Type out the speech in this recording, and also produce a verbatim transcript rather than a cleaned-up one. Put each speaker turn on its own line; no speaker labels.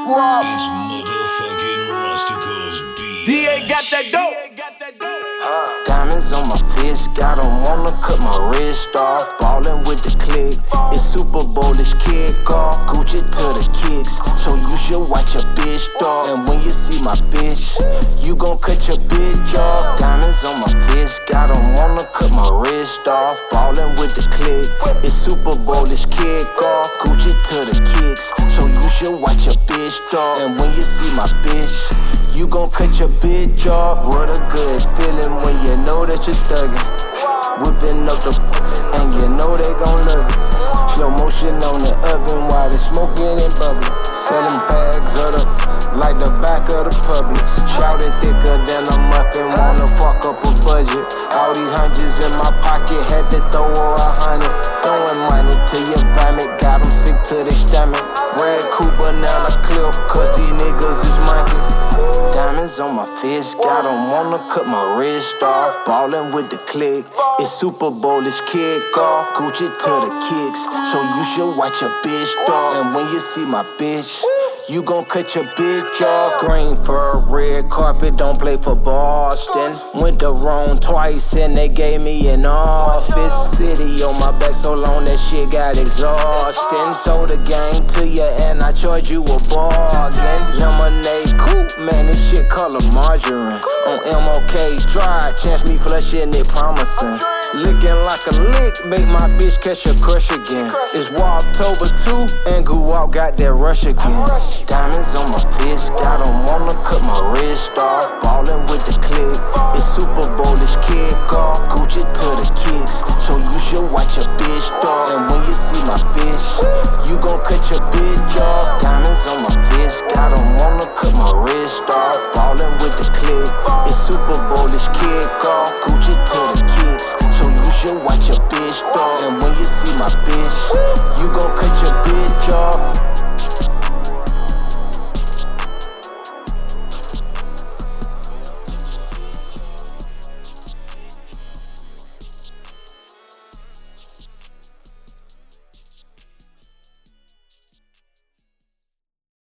squad.
It's motherfucking Rusticals beat.
D A got that dope.
Diamonds on my fist, got 'em wanna cut my wrist off. Ballin' with the click, it's Super Bowl, it's kickoff. Gucci to the kicks, so you should watch your bitch dog. And when you see my bitch, you gon' cut your bitch off. Diamonds on my fist, got 'em wanna cut my wrist off. Ballin' with the click, it's Super Bowl, it's kickoff. Gucci to the kicks, so you should watch your bitch dog. And when you see my bitch, you gon' cut your bitch off. What a good feeling when you know that you're thuggin'. Whipping up the and you know they gon' love it. Slow motion on the oven while it's smoking and bubbling. Selling bags of the like the back of the Publix. Shouted thicker than a muffin, wanna fuck up a budget. All these hundreds in my pocket, had to throw a hundred. Throwing money to your vomit, got 'em sick to their stomach. Red Cooper, now a clip, cause these niggas is monkey. Diamonds on my fist, got 'em wanna cut my wrist off. Ballin' with the click, it's Super Bowl, it's kickoff. Gucci to the kicks, so you should watch your bitch dog. And when you see my bitch, you gon' cut your bitch off. Green fur, red carpet, don't play for Boston. Went to Rome twice and they gave me an office. City on my back so long that shit got exhausting. Sold the game to you and I charge you a bargain. Lemonade coupe, man, this shit color margarine. On M O K Drive, chance me flushing it promising. Licking like a lick, make my bitch catch a crush again. It's Walktober two, and Guwap got that rush again. Diamonds on my fist, got 'em wanna cut my wrist off. Ballin' with the click, it's Super Bowl, it's kickoff. Gucci to the kicks, so you should watch your bitch dog. And when you see my bitch,